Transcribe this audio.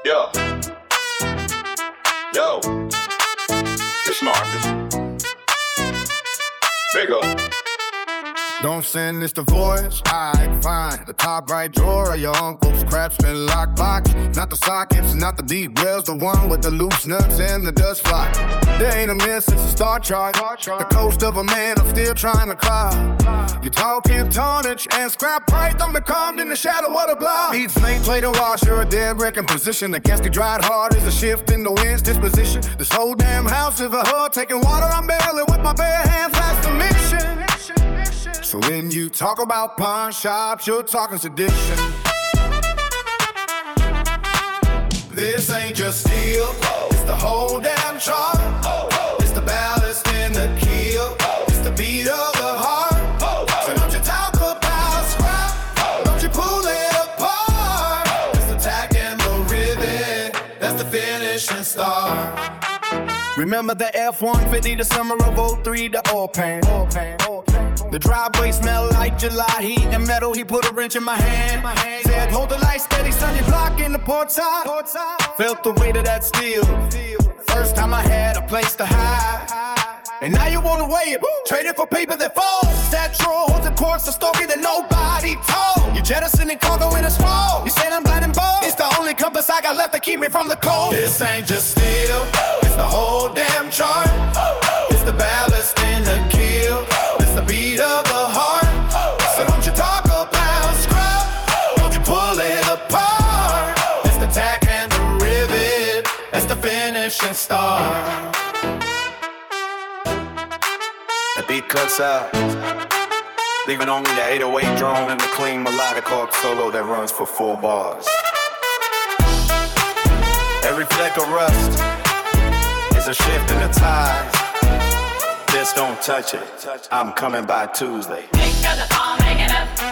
Yo. Yo. It's Marcus. Big up. Don't send this the voice, alright, fine. The top right drawer of your uncle's craftsman lockbox. Not the sockets, not the deep wells, the one with the loose nuts and the dust fly. There ain't a miss, it's a star chart. The coast of a man, I'm still trying to climb. You're talking tonnage and scrap price, don't be calmed in the shadow of the block. Eat flame plate and washer, a dead wreck in position. The casket dried hard as a shift in the wind's disposition. This whole damn house is a hug, taking water, I'm barely with my bare hands, that's the mission. So when you talk about pawn shops, you're talking sedition. This ain't just steel, it's the whole damn chart. It's the ballast in the keel, it's the beat of the heart. So don't you talk about scrap, don't you pull it apart. It's the tack and the rivet, that's the finishing star. Remember the F-150, the summer of 03, the oil pan. The driveway smelled like July heat and metal. He put a wrench in my hand. Said, hold the light steady, son, you block in the port side. Felt the weight of that steel. First time I had a place to hide. And now you wanna weigh it, trade it for paper that falls. That drawer holds a course, a story that nobody told. You jettisoning cargo in a small. You said I'm blind and bold. It's the only compass I got left to keep me from the cold. This ain't just steel, it's the whole damn chart. It's the ballast in the keel, it's the beat of the heart. So don't you talk about scrap, don't you pull it apart. It's the tack and the rivet, that's the finishing star. The beat cuts out, leaving only the 808 drone and the clean melodic chord solo that runs for 4 bars. Every fleck of rust is a shift in the tide. Just don't touch it, I'm coming by Tuesday. Think of the fall making up.